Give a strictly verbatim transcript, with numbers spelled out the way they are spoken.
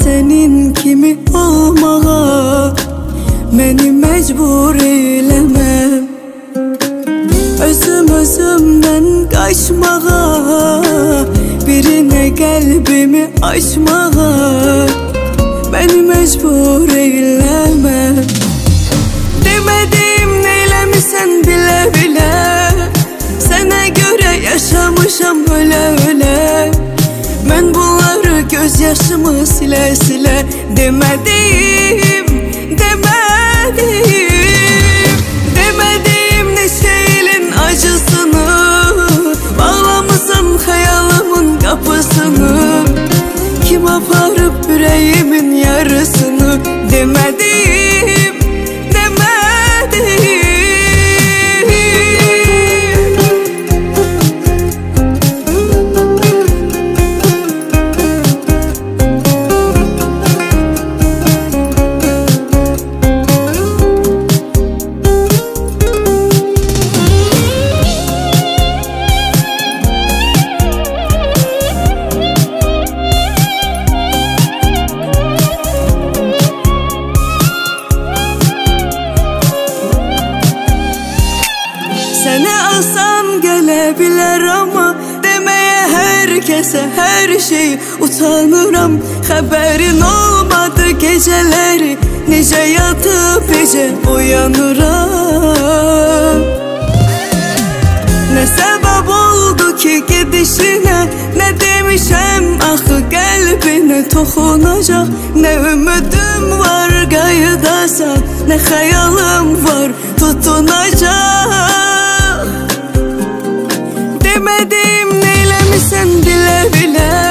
senin kimi olmağa, məni məcbur eyləməm. Özüm özümdən qaçmağa, birinə qəlbimi açmağa, məni məcbur eyləməm. Demədim neyləmisən bilə-bilə, sənə görə yaşamışam ölə-ölə. Mən bunları göz yaşımı silə-silə demədim, demədim. Demədim neçə ilin acısını, bağlamısan xəyalımın qapısını. Kim aparıb ürəyimin yarısını, demədim, demədim. Sənə asan gələ bilər amma deməyə hər kəsə hər şey utanıram. Xəbərin olmadı gecələri, necə yatıb necə uyanıram. Nə səbəb oldu ki gedişinə, nə demişəm axı qəlbinə toxunacaq. Nə ümidim var qayıdasan, nə xəyalım var tutunacaq. Demədim neyləmisən bilə-bilə,